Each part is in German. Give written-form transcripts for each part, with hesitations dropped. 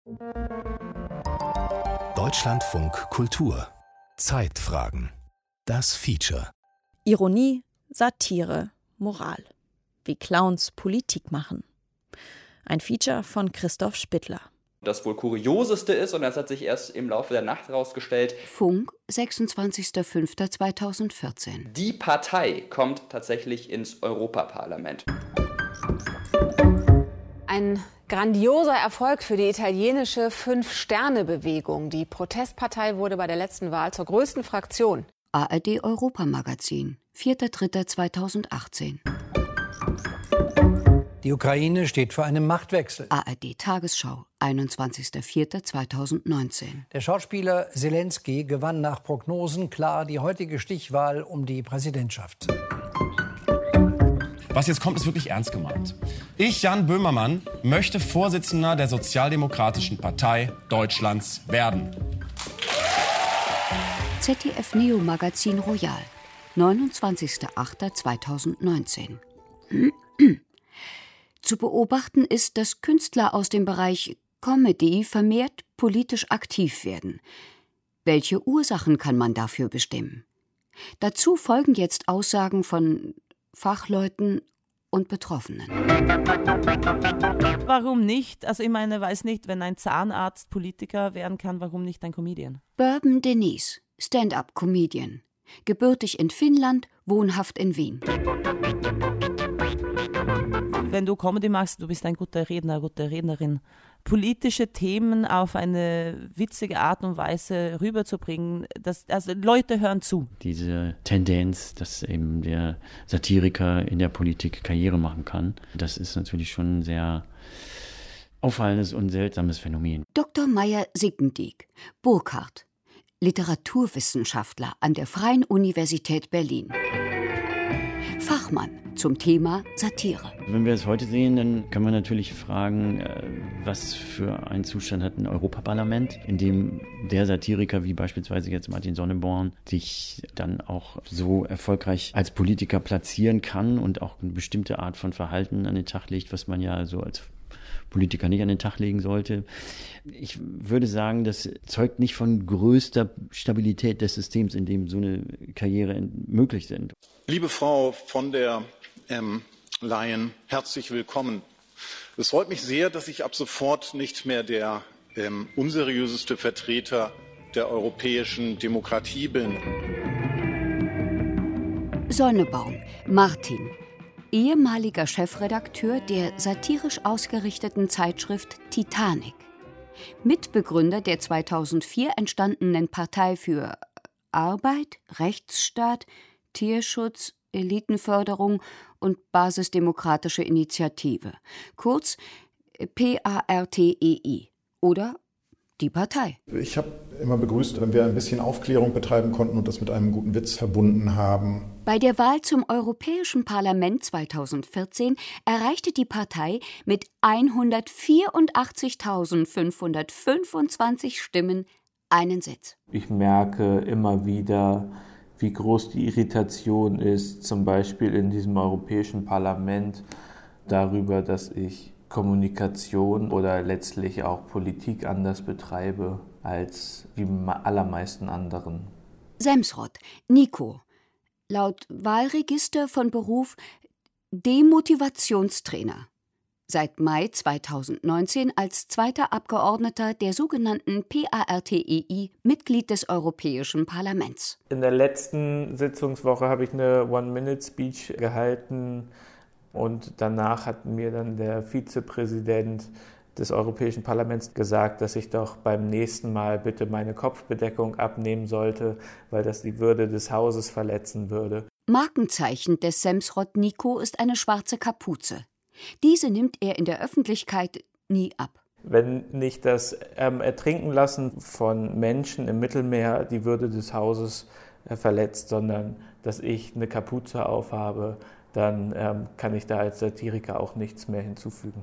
Deutschlandfunk Kultur. Zeitfragen. Das Feature. Ironie, Satire, Moral. Wie Clowns Politik machen. Ein Feature von Christoph Spittler. Das wohl Kurioseste ist, und das hat sich erst im Laufe der Nacht herausgestellt: Funk, 26.05.2014. Die Partei kommt tatsächlich ins Europaparlament. Ein grandioser Erfolg für die italienische Fünf-Sterne-Bewegung. Die Protestpartei wurde bei der letzten Wahl zur größten Fraktion. ARD Europamagazin, 4.03.2018. Die Ukraine steht vor einem Machtwechsel. ARD Tagesschau, 21.04.2019. Der Schauspieler Selenskyj gewann nach Prognosen klar die heutige Stichwahl um die Präsidentschaft. Was jetzt kommt, ist wirklich ernst gemeint. Ich, Jan Böhmermann, möchte Vorsitzender der Sozialdemokratischen Partei Deutschlands werden. ZDF Neo Magazin Royal, 29.08.2019. Zu beobachten ist, dass Künstler aus dem Bereich Comedy vermehrt politisch aktiv werden. Welche Ursachen kann man dafür bestimmen? Dazu folgen jetzt Aussagen von Fachleuten und Betroffenen. Warum nicht? Also ich meine, weiß nicht, wenn ein Zahnarzt Politiker werden kann, warum nicht ein Comedian? Bourbon Denise, Stand-up-Comedian. Gebürtig in Finnland, wohnhaft in Wien. Wenn du Comedy machst, du bist ein guter Redner, gute Rednerin. Politische Themen auf eine witzige Art und Weise rüberzubringen, also Leute hören zu. Diese Tendenz, dass eben der Satiriker in der Politik Karriere machen kann, das ist natürlich schon ein sehr auffallendes und seltsames Phänomen. Dr. Meyer Siggendieck, Burkhardt, Literaturwissenschaftler an der Freien Universität Berlin. Fachmann zum Thema Satire. Wenn wir es heute sehen, dann kann man natürlich fragen, was für einen Zustand hat ein Europaparlament, in dem der Satiriker wie beispielsweise jetzt Martin Sonneborn sich dann auch so erfolgreich als Politiker platzieren kann und auch eine bestimmte Art von Verhalten an den Tag legt, was man ja so als Politiker nicht an den Tag legen sollte. Ich würde sagen, das zeugt nicht von größter Stabilität des Systems, in dem so eine Karriere möglich sind. Liebe Frau von der Leyen, herzlich willkommen. Es freut mich sehr, dass ich ab sofort nicht mehr der unseriöseste Vertreter der europäischen Demokratie bin. Sonnebaum, Martin. Ehemaliger Chefredakteur der satirisch ausgerichteten Zeitschrift Titanic. Mitbegründer der 2004 entstandenen Partei für Arbeit, Rechtsstaat, Tierschutz, Elitenförderung und Basisdemokratische Initiative. Kurz PARTEI oder die Partei. Ich habe immer begrüßt, wenn wir ein bisschen Aufklärung betreiben konnten und das mit einem guten Witz verbunden haben. Bei der Wahl zum Europäischen Parlament 2014 erreichte die Partei mit 184.525 Stimmen einen Sitz. Ich merke immer wieder, wie groß die Irritation ist, zum Beispiel in diesem Europäischen Parlament, darüber, dass ich Kommunikation oder letztlich auch Politik anders betreibe als die allermeisten anderen. Semsrott, Nico. Laut Wahlregister von Beruf Demotivationstrainer. Seit Mai 2019 als zweiter Abgeordneter der sogenannten PARTEI Mitglied des Europäischen Parlaments. In der letzten Sitzungswoche habe ich eine One-Minute-Speech gehalten und danach hat mir dann der Vizepräsident des Europäischen Parlaments gesagt, dass ich doch beim nächsten Mal bitte meine Kopfbedeckung abnehmen sollte, weil das die Würde des Hauses verletzen würde. Markenzeichen des Semsrott Nico ist eine schwarze Kapuze. Diese nimmt er in der Öffentlichkeit nie ab. Wenn nicht das Ertrinken lassen von Menschen im Mittelmeer die Würde des Hauses verletzt, sondern dass ich eine Kapuze aufhabe, dann kann ich da als Satiriker auch nichts mehr hinzufügen.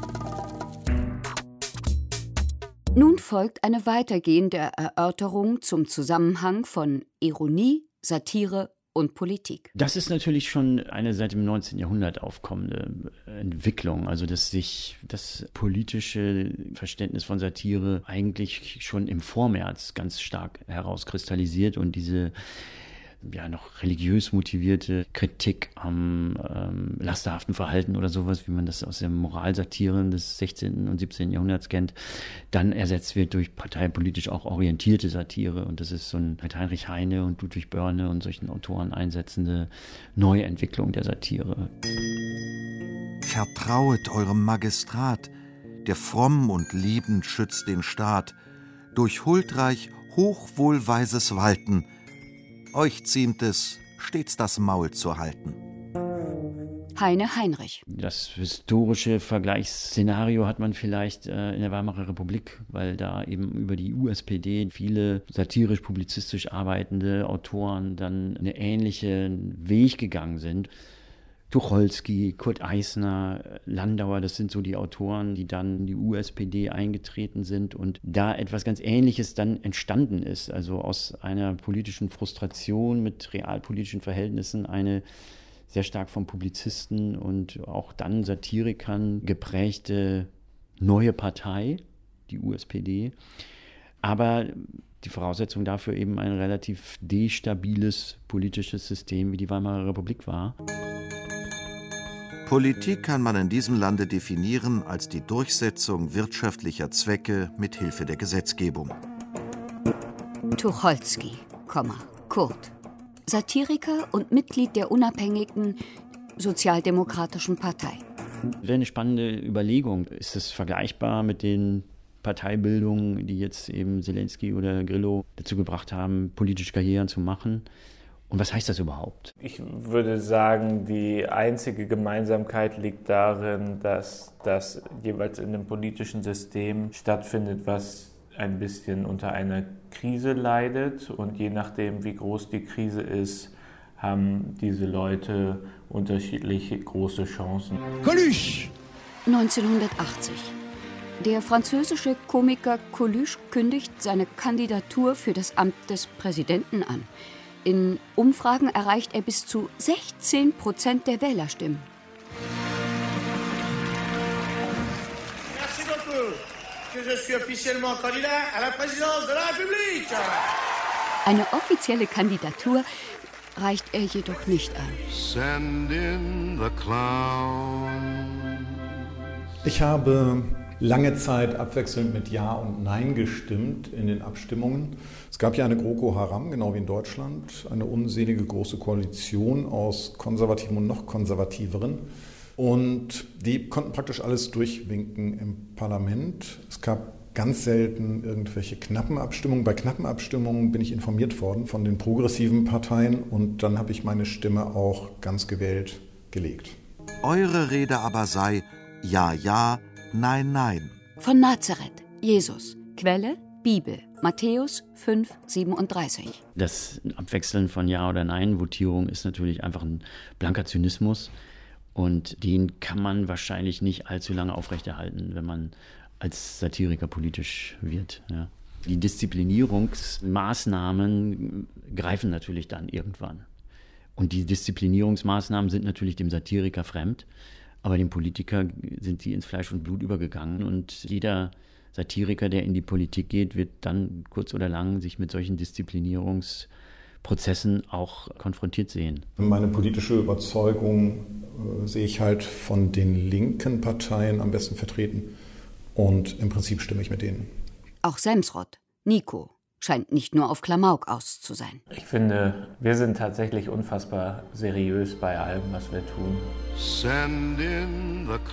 Nun folgt eine weitergehende Erörterung zum Zusammenhang von Ironie, Satire und Politik. Das ist natürlich schon eine seit dem 19. Jahrhundert aufkommende Entwicklung, also dass sich das politische Verständnis von Satire eigentlich schon im Vormärz ganz stark herauskristallisiert und diese noch religiös motivierte Kritik am lasterhaften Verhalten oder sowas, wie man das aus der Moralsatire des 16. und 17. Jahrhunderts kennt, dann ersetzt wird durch parteipolitisch auch orientierte Satire. Und das ist so mit Heinrich Heine und Ludwig Börne und solchen Autoren einsetzende Neuentwicklung der Satire. Vertrauet eurem Magistrat, der fromm und liebend schützt den Staat, durch huldreich hochwohlweises Walten, euch ziemt es, stets das Maul zu halten. Heine Heinrich. Das historische Vergleichsszenario hat man vielleicht in der Weimarer Republik, weil da eben über die USPD viele satirisch-publizistisch arbeitende Autoren dann einen ähnlichen Weg gegangen sind. Tucholsky, Kurt Eisner, Landauer, das sind so die Autoren, die dann in die USPD eingetreten sind und da etwas ganz Ähnliches dann entstanden ist. Also aus einer politischen Frustration mit realpolitischen Verhältnissen eine sehr stark von Publizisten und auch dann Satirikern geprägte neue Partei, die USPD. Aber die Voraussetzung dafür eben ein relativ destabiles politisches System, wie die Weimarer Republik war. Politik kann man in diesem Lande definieren als die Durchsetzung wirtschaftlicher Zwecke mit Hilfe der Gesetzgebung. Tucholsky, Kurt. Satiriker und Mitglied der unabhängigen Sozialdemokratischen Partei. Wäre eine spannende Überlegung. Ist es vergleichbar mit den Parteibildungen, die jetzt eben Zelensky oder Grillo dazu gebracht haben, politische Karrieren zu machen? Und was heißt das überhaupt? Ich würde sagen, die einzige Gemeinsamkeit liegt darin, dass das jeweils in einem politischen System stattfindet, was ein bisschen unter einer Krise leidet. Und je nachdem, wie groß die Krise ist, haben diese Leute unterschiedliche große Chancen. Coluche! 1980. Der französische Komiker Coluche kündigt seine Kandidatur für das Amt des Präsidenten an. In Umfragen erreicht er bis zu 16% der Wählerstimmen. Merci beaucoup, que je suis officiellement candidat à la présidence de la République. Eine offizielle Kandidatur reicht er jedoch nicht ein. Send in the clown. Ich habe lange Zeit abwechselnd mit Ja und Nein gestimmt in den Abstimmungen. Es gab ja eine GroKo Haram, genau wie in Deutschland, eine unselige große Koalition aus Konservativen und noch Konservativeren. Und die konnten praktisch alles durchwinken im Parlament. Es gab ganz selten irgendwelche knappen Abstimmungen. Bei knappen Abstimmungen bin ich informiert worden von den progressiven Parteien und dann habe ich meine Stimme auch ganz gewählt gelegt. Eure Rede aber sei Ja, ja, Nein, nein. Von Nazareth, Jesus. Quelle, Bibel, Matthäus 5,37. Das Abwechseln von Ja oder Nein-Votierung ist natürlich einfach ein blanker Zynismus. Und den kann man wahrscheinlich nicht allzu lange aufrechterhalten, wenn man als Satiriker politisch wird. Ja. Die Disziplinierungsmaßnahmen greifen natürlich dann irgendwann. Und die Disziplinierungsmaßnahmen sind natürlich dem Satiriker fremd. Aber dem Politiker sind die ins Fleisch und Blut übergegangen. Und jeder Satiriker, der in die Politik geht, wird dann kurz oder lang sich mit solchen Disziplinierungsprozessen auch konfrontiert sehen. Meine politische Überzeugung sehe ich halt von den linken Parteien am besten vertreten. Und im Prinzip stimme ich mit denen. Auch Semsrott, Nico, scheint nicht nur auf Klamauk aus zu sein. Ich finde, wir sind tatsächlich unfassbar seriös bei allem, was wir tun. Send in the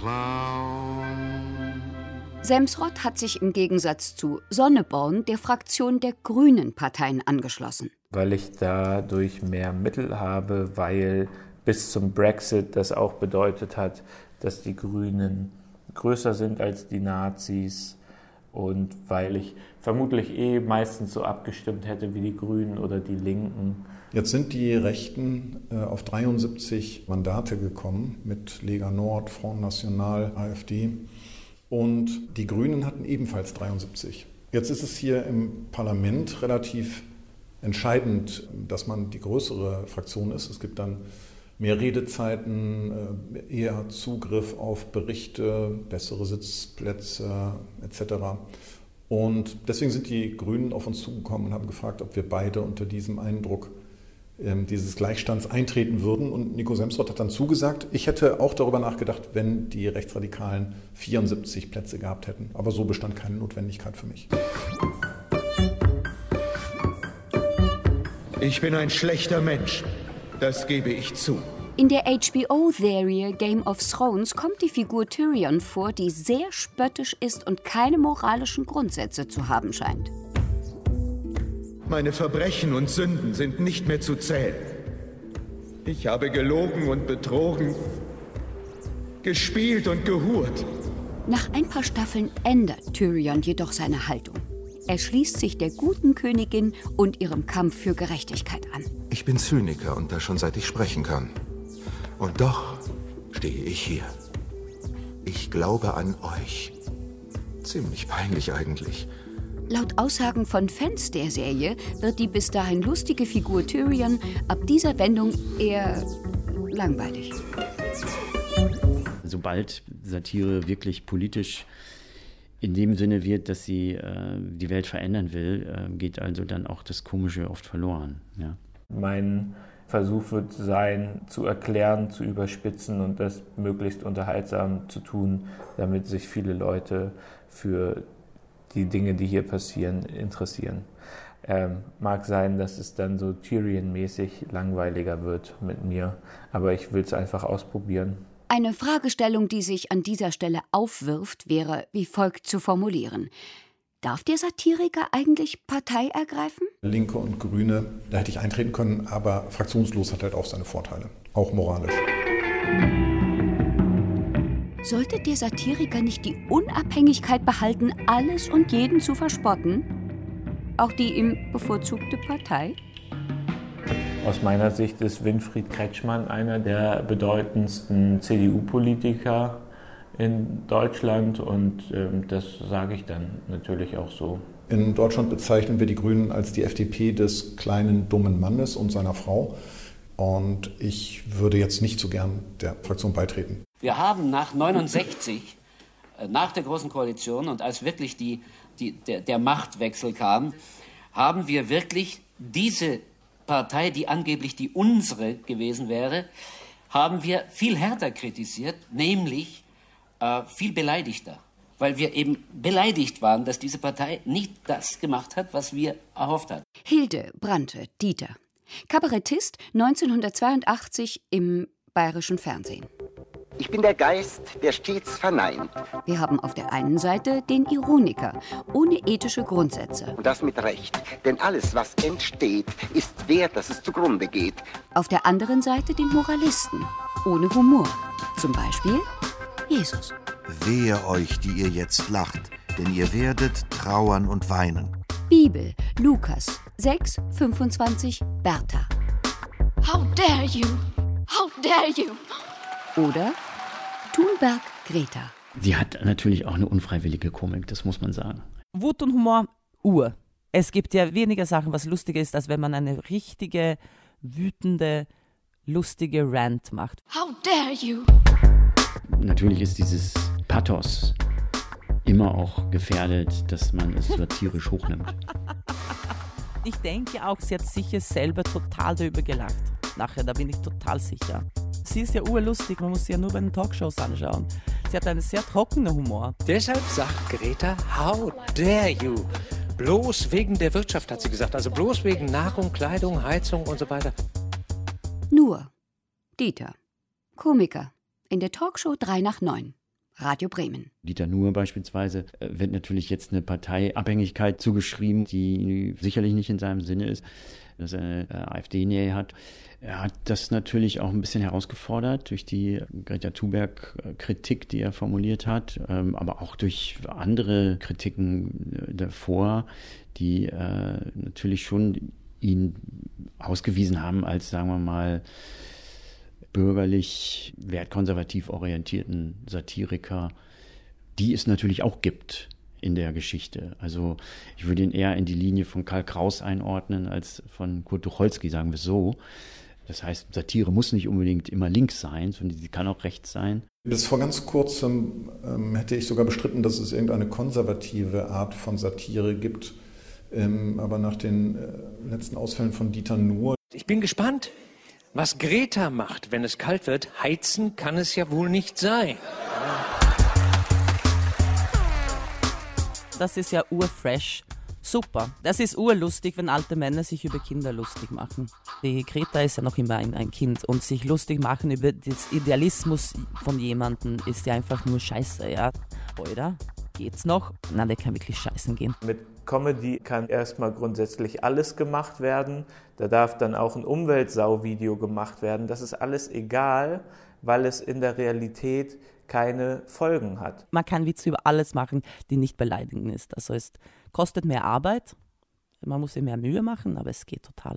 clown. Semsrott hat sich im Gegensatz zu Sonneborn der Fraktion der Grünen Parteien angeschlossen. Weil ich dadurch mehr Mittel habe, weil bis zum Brexit das auch bedeutet hat, dass die Grünen größer sind als die Nazis. Und weil ich vermutlich meistens so abgestimmt hätte wie die Grünen oder die Linken. Jetzt sind die Rechten auf 73 Mandate gekommen mit Lega Nord, Front National, AfD. Und die Grünen hatten ebenfalls 73. Jetzt ist es hier im Parlament relativ entscheidend, dass man die größere Fraktion ist. Es gibt dann mehr Redezeiten, eher Zugriff auf Berichte, bessere Sitzplätze etc. Und deswegen sind die Grünen auf uns zugekommen und haben gefragt, ob wir beide unter diesem Eindruck dieses Gleichstands eintreten würden. Und Nico Semsrott hat dann zugesagt. Ich hätte auch darüber nachgedacht, wenn die Rechtsradikalen 74 Plätze gehabt hätten. Aber so bestand keine Notwendigkeit für mich. Ich bin ein schlechter Mensch. Das gebe ich zu. In der HBO-Serie Game of Thrones kommt die Figur Tyrion vor, die sehr spöttisch ist und keine moralischen Grundsätze zu haben scheint. Meine Verbrechen und Sünden sind nicht mehr zu zählen. Ich habe gelogen und betrogen, gespielt und gehurt. Nach ein paar Staffeln ändert Tyrion jedoch seine Haltung. Er schließt sich der guten Königin und ihrem Kampf für Gerechtigkeit an. Ich bin Zyniker und das schon seit ich sprechen kann. Und doch stehe ich hier. Ich glaube an euch. Ziemlich peinlich eigentlich. Laut Aussagen von Fans der Serie wird die bis dahin lustige Figur Tyrion ab dieser Wendung eher langweilig. Sobald Satire wirklich politisch in dem Sinne wird, dass sie die Welt verändern will, geht also dann auch das Komische oft verloren. Ja. Mein Versuch wird sein, zu erklären, zu überspitzen und das möglichst unterhaltsam zu tun, damit sich viele Leute für die Dinge, die hier passieren, interessieren. Mag sein, dass es dann so Tyrion-mäßig langweiliger wird mit mir, aber ich will es einfach ausprobieren. Eine Fragestellung, die sich an dieser Stelle aufwirft, wäre wie folgt zu formulieren. Darf der Satiriker eigentlich Partei ergreifen? Linke und Grüne, da hätte ich eintreten können, aber fraktionslos hat halt auch seine Vorteile, auch moralisch. Sollte der Satiriker nicht die Unabhängigkeit behalten, alles und jeden zu verspotten? Auch die ihm bevorzugte Partei? Aus meiner Sicht ist Winfried Kretschmann einer der bedeutendsten CDU-Politiker in Deutschland und das sage ich dann natürlich auch so. In Deutschland bezeichnen wir die Grünen als die FDP des kleinen, dummen Mannes und seiner Frau. Und ich würde jetzt nicht so gern der Fraktion beitreten. Wir haben nach 1969, nach der Großen Koalition und als wirklich der Machtwechsel kam, haben wir wirklich diese Partei, die angeblich die unsere gewesen wäre, haben wir viel härter kritisiert, nämlich viel beleidigter. Weil wir eben beleidigt waren, dass diese Partei nicht das gemacht hat, was wir erhofft hatten. Hilde Brandte-Dieter, Kabarettist 1982 im Bayerischen Fernsehen. Ich bin der Geist, der stets verneint. Wir haben auf der einen Seite den Ironiker, ohne ethische Grundsätze. Und das mit Recht, denn alles, was entsteht, ist wert, dass es zugrunde geht. Auf der anderen Seite den Moralisten, ohne Humor. Zum Beispiel Jesus. Wehe euch, die ihr jetzt lacht, denn ihr werdet trauern und weinen. Bibel, Lukas 6,25, Bertha. How dare you? How dare you? Oder Thunberg Greta. Sie hat natürlich auch eine unfreiwillige Komik, das muss man sagen. Wut und Humor, Es gibt ja weniger Sachen, was lustiger ist, als wenn man eine richtige, wütende, lustige Rant macht. How dare you? Natürlich ist dieses Pathos immer auch gefährdet, dass man es satirisch hochnimmt. Ich denke auch, sie hat sicher selber total darüber gelacht. Nachher, da bin ich total sicher. Sie ist ja urlustig, man muss sie ja nur bei den Talkshows anschauen. Sie hat einen sehr trockenen Humor. Deshalb sagt Greta, how dare you? Bloß wegen der Wirtschaft, hat sie gesagt. Also bloß wegen Nahrung, Kleidung, Heizung und so weiter. Nur Dieter, Komiker, in der Talkshow 3 nach 9, Radio Bremen. Dieter Nuhr beispielsweise wird natürlich jetzt eine Parteiabhängigkeit zugeschrieben, die sicherlich nicht in seinem Sinne ist, dass er eine AfD-Nähe hat. Er hat das natürlich auch ein bisschen herausgefordert durch die Greta Thunberg-Kritik, die er formuliert hat, aber auch durch andere Kritiken davor, die natürlich schon ihn ausgewiesen haben als, sagen wir mal, bürgerlich, wertkonservativ orientierten Satiriker, die es natürlich auch gibt. in der Geschichte. Also ich würde ihn eher in die Linie von Karl Kraus einordnen als von Kurt Tucholsky, sagen wir so. Das heißt, Satire muss nicht unbedingt immer links sein, sondern sie kann auch rechts sein. Bis vor ganz kurzem hätte ich sogar bestritten, dass es irgendeine konservative Art von Satire gibt. Aber nach den letzten Ausfällen von Dieter Nuhr. Ich bin gespannt, was Greta macht, wenn es kalt wird. Heizen kann es ja wohl nicht sein. Das ist ja urfresh. Super. Das ist urlustig, wenn alte Männer sich über Kinder lustig machen. Die Greta ist ja noch immer ein Kind und sich lustig machen über den Idealismus von jemandem ist ja einfach nur scheiße, ja. Oder? Geht's noch? Nein, der kann wirklich scheißen gehen. Mit Comedy kann erstmal grundsätzlich alles gemacht werden. Da darf dann auch ein Umweltsau-Video gemacht werden. Das ist alles egal, weil es in der Realität keine Folgen hat. Man kann Witze über alles machen, die nicht beleidigend ist. Also es kostet mehr Arbeit, man muss sich mehr Mühe machen, aber es geht total.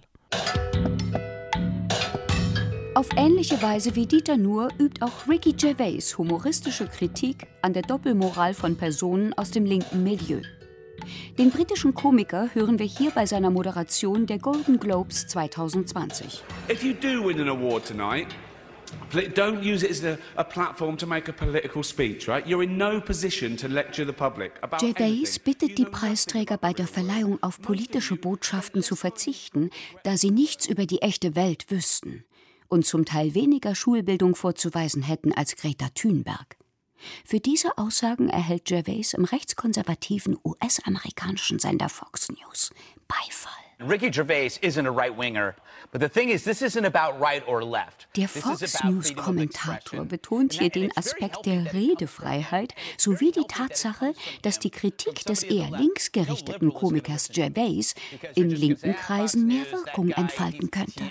Auf ähnliche Weise wie Dieter Nuhr übt auch Ricky Gervais humoristische Kritik an der Doppelmoral von Personen aus dem linken Milieu. Den britischen Komiker hören wir hier bei seiner Moderation der Golden Globes 2020. If you do win an award tonight, don't use it as a platform to make a political speech, right? You're in no position to lecture the public about Gervais bittet die Preisträger bei der Verleihung auf politische Botschaften zu verzichten, da sie nichts über die echte Welt wüssten und zum Teil weniger Schulbildung vorzuweisen hätten als Greta Thunberg. Für diese Aussagen erhält Gervais im rechtskonservativen US-amerikanischen Sender Fox News Beifall. Ricky Gervais isn't a right-winger, but the thing is, this isn't about right or left. Der Fox News-Kommentator betont hier den Aspekt der Redefreiheit sowie die Tatsache, dass die Kritik des eher linksgerichteten Komikers Gervais in linken Kreisen mehr Wirkung entfalten könnte.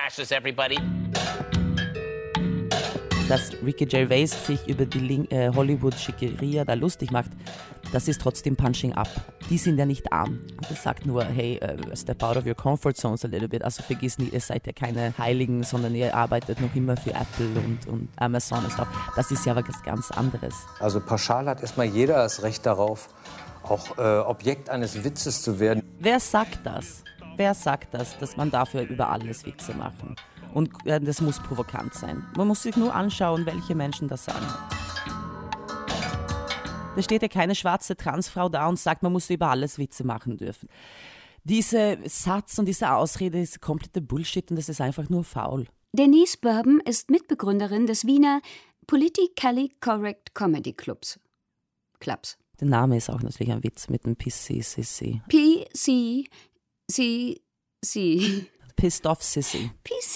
Dass Ricky Gervais sich über die Hollywood-Schickeria da lustig macht, das ist trotzdem Punching Up. Die sind ja nicht arm. Das sagt nur, hey, step out of your comfort zones a little bit. Also vergiss nicht, ihr seid ja keine Heiligen, sondern ihr arbeitet noch immer für Apple und Amazon und stuff. Das ist ja was ganz anderes. Also pauschal hat erstmal jeder das Recht darauf, auch Objekt eines Witzes zu werden. Wer sagt das? Wer sagt das, dass man dafür über alles Witze machen? Und das muss provokant sein. Man muss sich nur anschauen, welche Menschen das sagen. Da steht ja keine schwarze Transfrau da und sagt, man muss über alles Witze machen dürfen. Dieser Satz und diese Ausrede ist komplette Bullshit und das ist einfach nur faul. Denise Bourbon ist Mitbegründerin des Wiener Politically Correct Comedy Clubs. Der Name ist auch natürlich ein Witz mit dem PCCC. PCCC. Pissed Off Sissy.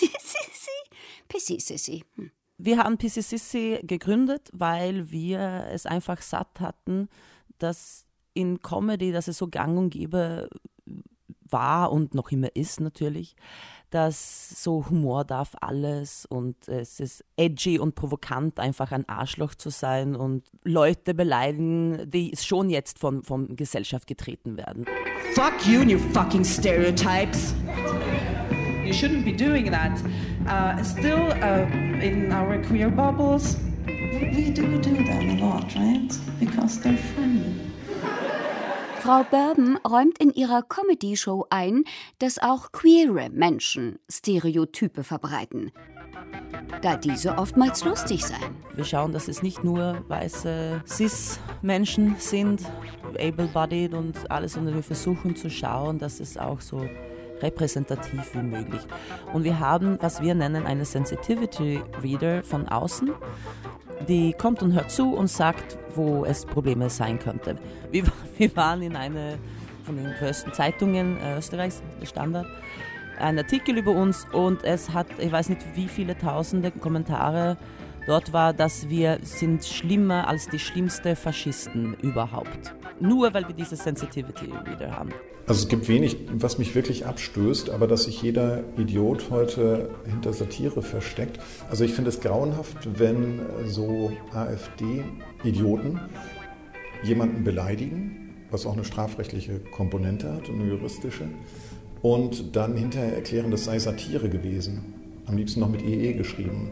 PCCC. Wir haben PCCC gegründet, weil wir es einfach satt hatten, dass in Comedy, dass es so gang und gäbe war und noch immer ist natürlich, dass so Humor darf alles und es ist edgy und provokant, einfach ein Arschloch zu sein und Leute beleidigen, die schon jetzt von Gesellschaft getreten werden. Fuck you and your fucking stereotypes. You shouldn't be doing that. Still, in our queer bubbles, we do them a lot, right? Because they're funny. Frau Bourbon räumt in ihrer Comedy-Show ein, dass auch queere Menschen Stereotype verbreiten, da diese oftmals lustig seien. Wir schauen, dass es nicht nur weiße Cis-Menschen sind, able-bodied und alles, sondern wir versuchen zu schauen, dass es auch so repräsentativ wie möglich. Und wir haben, was wir nennen, eine Sensitivity Reader von außen, die kommt und hört zu und sagt, wo es Probleme sein könnte. Wir waren in einer von den größten Zeitungen Österreichs, der Standard, ein Artikel über uns und es hat, ich weiß nicht wie viele tausende Kommentare dort war, dass wir sind schlimmer als die schlimmsten Faschisten überhaupt. Nur weil wir diese Sensitivity Reader haben. Also es gibt wenig, was mich wirklich abstößt, aber dass sich jeder Idiot heute hinter Satire versteckt. Also ich finde es grauenhaft, wenn so AfD-Idioten jemanden beleidigen, was auch eine strafrechtliche Komponente hat und eine juristische, und dann hinterher erklären, das sei Satire gewesen. Am liebsten noch mit EE geschrieben.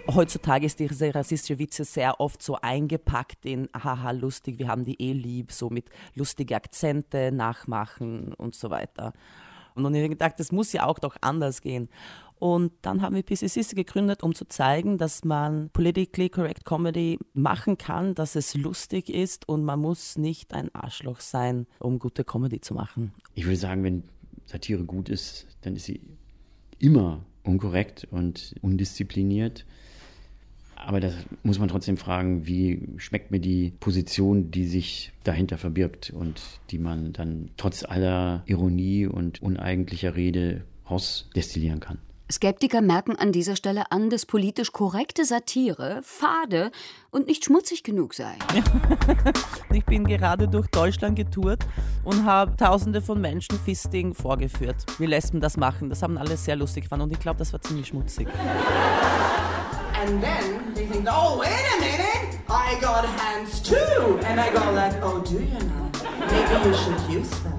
Heutzutage ist diese rassistische Witze sehr oft so eingepackt in haha lustig, wir haben die lieb, so mit lustige Akzente nachmachen und so weiter. Und dann habe ich gedacht, das muss ja auch doch anders gehen. Und dann haben wir PCCC gegründet, um zu zeigen, dass man politically correct Comedy machen kann, dass es lustig ist und man muss nicht ein Arschloch sein, um gute Comedy zu machen. Ich würde sagen, wenn Satire gut ist, dann ist sie immer unkorrekt und undiszipliniert. Aber da muss man trotzdem fragen, wie schmeckt mir die Position, die sich dahinter verbirgt und die man dann trotz aller Ironie und uneigentlicher Rede rausdestillieren kann. Skeptiker merken an dieser Stelle an, dass politisch korrekte Satire fade und nicht schmutzig genug sei. Ich bin gerade durch Deutschland getourt und habe Tausende von Menschen Fisting vorgeführt. Wie Lesben das machen, das haben alle sehr lustig gefunden und ich glaube, das war ziemlich schmutzig. And then they think, oh, wait a minute, I got hands too. And I go like, oh, do you now? Maybe you should use them.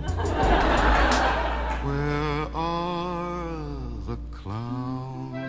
Where are the clowns?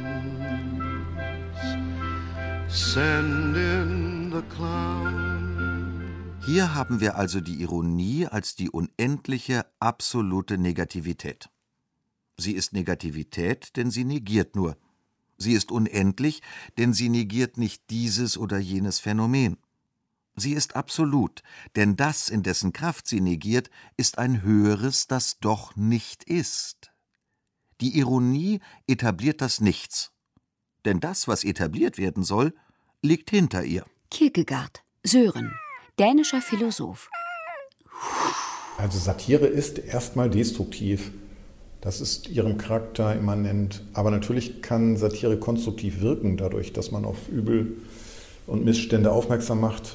Send in the clowns. Hier haben wir also die Ironie als die unendliche, absolute Negativität. Sie ist Negativität, denn sie negiert nur. Sie ist unendlich, denn sie negiert nicht dieses oder jenes Phänomen. Sie ist absolut, denn das, in dessen Kraft sie negiert, ist ein Höheres, das doch nicht ist. Die Ironie etabliert das Nichts. Denn das, was etabliert werden soll, liegt hinter ihr. Kierkegaard, Sören, dänischer Philosoph. Also Satire ist erstmal destruktiv. Das ist ihrem Charakter immanent. Aber natürlich kann Satire konstruktiv wirken, dadurch, dass man auf Übel und Missstände aufmerksam macht.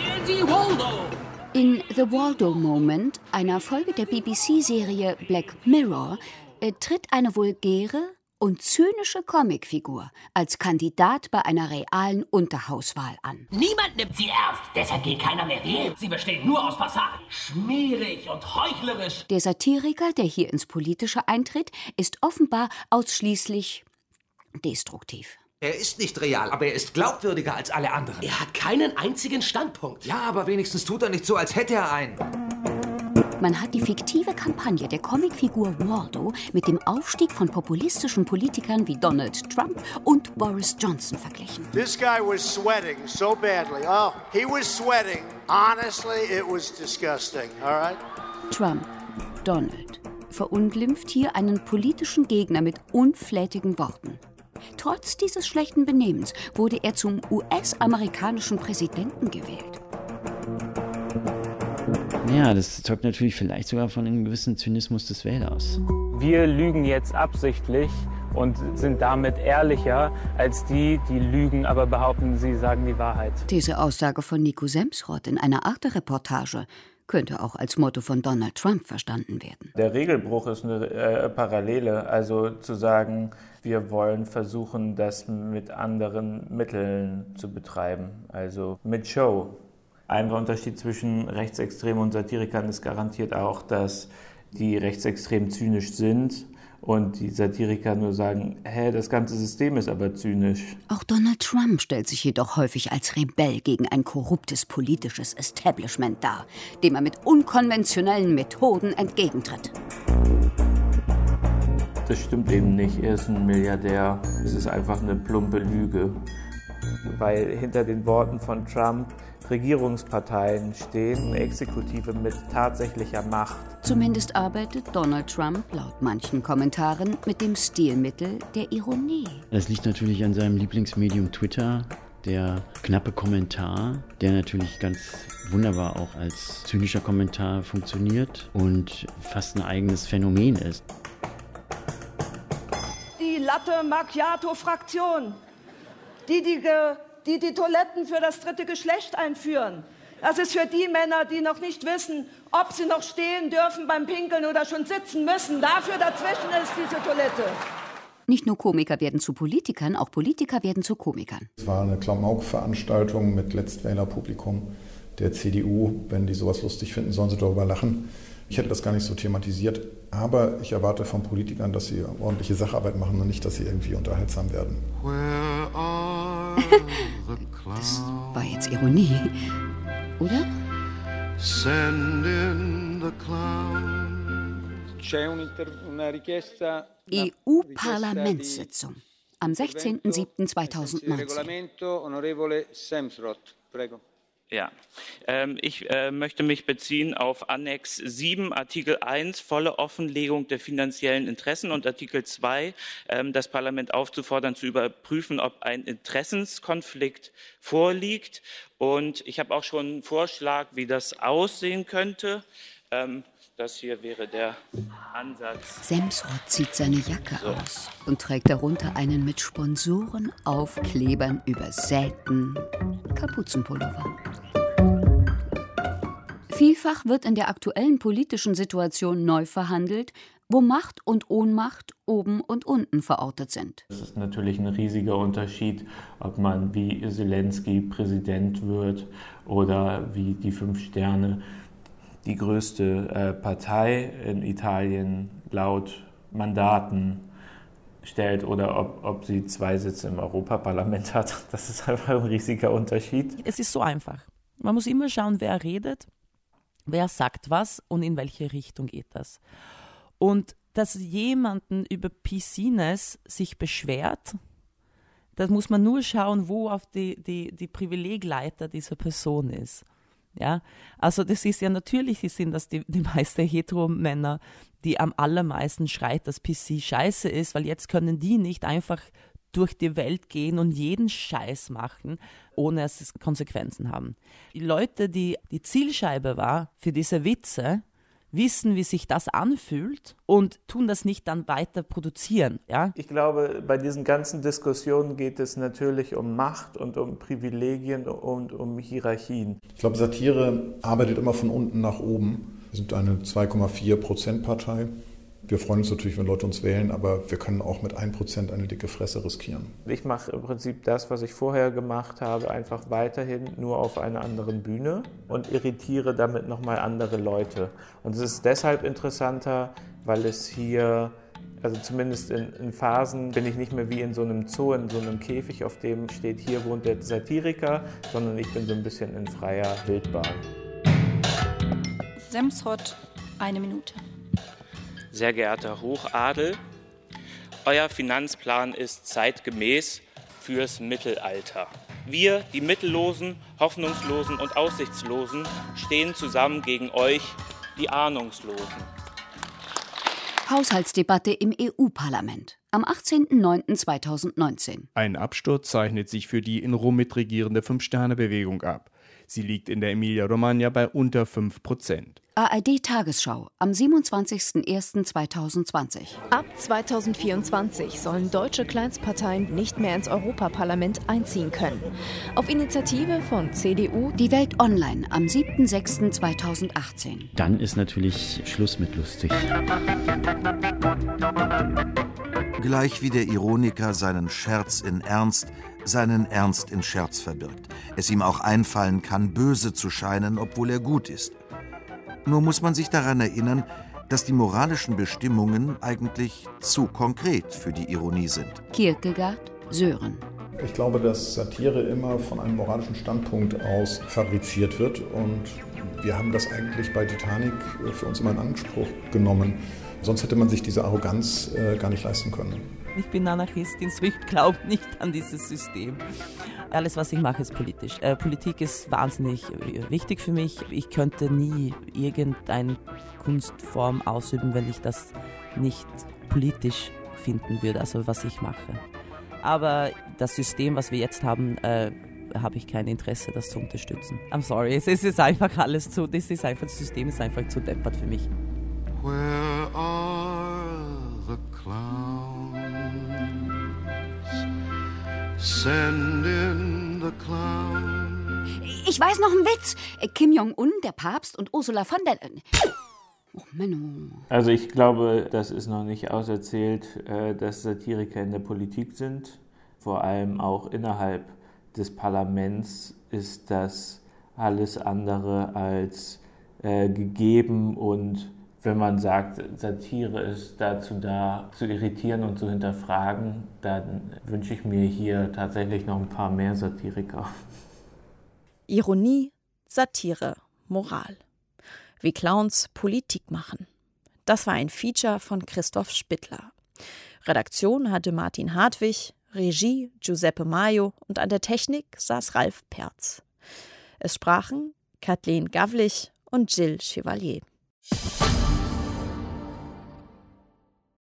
In The Waldo Moment, einer Folge der BBC-Serie Black Mirror, tritt eine vulgäre und zynische Comicfigur als Kandidat bei einer realen Unterhauswahl an. Niemand nimmt sie ernst, deshalb geht keiner mehr wählen. Sie bestehen nur aus Passagen, schmierig und heuchlerisch. Der Satiriker, der hier ins Politische eintritt, ist offenbar ausschließlich destruktiv. Er ist nicht real, aber er ist glaubwürdiger als alle anderen. Er hat keinen einzigen Standpunkt. Ja, aber wenigstens tut er nicht so, als hätte er einen. Man hat die fiktive Kampagne der Comicfigur Waldo mit dem Aufstieg von populistischen Politikern wie Donald Trump und Boris Johnson verglichen. This guy was sweating so badly. Oh, he was sweating. Honestly, it was disgusting. All right? Trump, Donald, verunglimpft hier einen politischen Gegner mit unflätigen Worten. Trotz dieses schlechten Benehmens wurde er zum US-amerikanischen Präsidenten gewählt. Ja, das zeugt natürlich vielleicht sogar von einem gewissen Zynismus des Wählers. Wir lügen jetzt absichtlich und sind damit ehrlicher als die lügen, aber behaupten, sie sagen die Wahrheit. Diese Aussage von Nico Semsrott in einer Arte-Reportage könnte auch als Motto von Donald Trump verstanden werden. Der Regelbruch ist eine Parallele, also zu sagen, wir wollen versuchen, das mit anderen Mitteln zu betreiben, also mit Show. Ein Unterschied zwischen Rechtsextremen und Satirikern ist garantiert auch, dass die Rechtsextremen zynisch sind und die Satiriker nur sagen, das ganze System ist aber zynisch. Auch Donald Trump stellt sich jedoch häufig als Rebell gegen ein korruptes politisches Establishment dar, dem er mit unkonventionellen Methoden entgegentritt. Das stimmt eben nicht, er ist ein Milliardär. Es ist einfach eine plumpe Lüge. Weil hinter den Worten von Trump Regierungsparteien stehen, eine Exekutive mit tatsächlicher Macht. Zumindest arbeitet Donald Trump laut manchen Kommentaren mit dem Stilmittel der Ironie. Das liegt natürlich an seinem Lieblingsmedium Twitter, der knappe Kommentar, der natürlich ganz wunderbar auch als zynischer Kommentar funktioniert und fast ein eigenes Phänomen ist. Die Latte Macchiato-Fraktion, die Toiletten für das dritte Geschlecht einführen. Das ist für die Männer, die noch nicht wissen, ob sie noch stehen dürfen beim Pinkeln oder schon sitzen müssen. Dafür dazwischen ist diese Toilette. Nicht nur Komiker werden zu Politikern, auch Politiker werden zu Komikern. Es war eine Klamauk-Veranstaltung mit Letztwählerpublikum der CDU. Wenn die sowas lustig finden, sollen sie darüber lachen. Ich hätte das gar nicht so thematisiert, aber ich erwarte von Politikern, dass sie ordentliche Sacharbeit machen und nicht, dass sie irgendwie unterhaltsam werden. Where are Das war jetzt Ironie, oder? Send in the clouds. EU-Parlamentssitzung am 16.07.2019. Ja, ich möchte mich beziehen auf Annex 7, Artikel 1, volle Offenlegung der finanziellen Interessen und Artikel 2, das Parlament aufzufordern, zu überprüfen, ob ein Interessenskonflikt vorliegt. Und ich habe auch schon einen Vorschlag, wie das aussehen könnte. Das hier wäre der Ansatz. Semsrott zieht seine Jacke aus und trägt darunter einen mit Sponsorenaufklebern übersäten Kapuzenpullover. Vielfach wird in der aktuellen politischen Situation neu verhandelt, wo Macht und Ohnmacht oben und unten verortet sind. Es ist natürlich ein riesiger Unterschied, ob man wie Zelensky Präsident wird oder wie die 5 Sterne die größte Partei in Italien laut Mandaten stellt oder ob sie 2 Sitze im Europaparlament hat. Das ist einfach ein riesiger Unterschied. Es ist so einfach. Man muss immer schauen, wer redet, wer sagt was und in welche Richtung geht das. Und dass jemanden über PC-ness sich beschwert, da muss man nur schauen, wo auf die Privilegleiter dieser Person ist. Ja, also das ist ja natürlich, sind das die meisten Heteromänner, die am allermeisten schreit, dass PC scheiße ist, weil jetzt können die nicht einfach durch die Welt gehen und jeden Scheiß machen, ohne dass es Konsequenzen haben. Die Leute, die Zielscheibe war für diese Witze, wissen, wie sich das anfühlt und tun das nicht dann weiter produzieren. Ja? Ich glaube, bei diesen ganzen Diskussionen geht es natürlich um Macht und um Privilegien und um Hierarchien. Ich glaube, Satire arbeitet immer von unten nach oben. Wir sind eine 2,4% Partei. Wir freuen uns natürlich, wenn Leute uns wählen, aber wir können auch mit 1% eine dicke Fresse riskieren. Ich mache im Prinzip das, was ich vorher gemacht habe, einfach weiterhin nur auf einer anderen Bühne und irritiere damit nochmal andere Leute. Und es ist deshalb interessanter, weil es hier, also zumindest in Phasen, bin ich nicht mehr wie in so einem Zoo, in so einem Käfig, auf dem steht, hier wohnt der Satiriker, sondern ich bin so ein bisschen in freier Wildbahn. Semsrott, 1 Minute. Sehr geehrter Hochadel, euer Finanzplan ist zeitgemäß fürs Mittelalter. Wir, die Mittellosen, Hoffnungslosen und Aussichtslosen, stehen zusammen gegen euch, die Ahnungslosen. Haushaltsdebatte im EU-Parlament am 18.09.2019. Ein Absturz zeichnet sich für die in Rom mitregierende 5-Sterne-Bewegung ab. Sie liegt in der Emilia-Romagna bei unter 5%. ARD-Tagesschau am 27.01.2020. Ab 2024 sollen deutsche Kleinstparteien nicht mehr ins Europaparlament einziehen können. Auf Initiative von CDU. Die Welt Online am 7.06.2018. Dann ist natürlich Schluss mit lustig. Gleich wie der Ironiker seinen Scherz in Ernst, seinen Ernst in Scherz verbirgt. Es ihm auch einfallen kann, böse zu scheinen, obwohl er gut ist. Nur muss man sich daran erinnern, dass die moralischen Bestimmungen eigentlich zu konkret für die Ironie sind. Kierkegaard, Sören. Ich glaube, dass Satire immer von einem moralischen Standpunkt aus fabriziert wird. Und wir haben das eigentlich bei Titanic für uns immer in Anspruch genommen. Sonst hätte man sich diese Arroganz gar nicht leisten können. Ich bin Anarchistin, so ich glaube nicht an dieses System. Alles, was ich mache, ist politisch. Politik ist wahnsinnig wichtig für mich. Ich könnte nie irgendeine Kunstform ausüben, wenn ich das nicht politisch finden würde, also was ich mache. Aber das System, was wir jetzt haben, habe ich kein Interesse, das zu unterstützen. I'm sorry, es ist einfach alles zu, das System ist einfach zu deppert für mich. Where are the clowns? Send in the clowns. Ich weiß noch einen Witz. Kim Jong-un, der Papst und Ursula von der Leyen. Oh Menno. Also ich glaube, das ist noch nicht auserzählt, dass Satiriker in der Politik sind. Vor allem auch innerhalb des Parlaments ist das alles andere als gegeben und Wenn man sagt, Satire ist dazu da, zu irritieren und zu hinterfragen, dann wünsche ich mir hier tatsächlich noch ein paar mehr Satiriker. Ironie, Satire, Moral. Wie Clowns Politik machen. Das war ein Feature von Christoph Spittler. Redaktion hatte Martin Hartwig, Regie Giuseppe Maio und an der Technik saß Ralf Perz. Es sprachen Kathleen Gavlich und Jill Chevalier.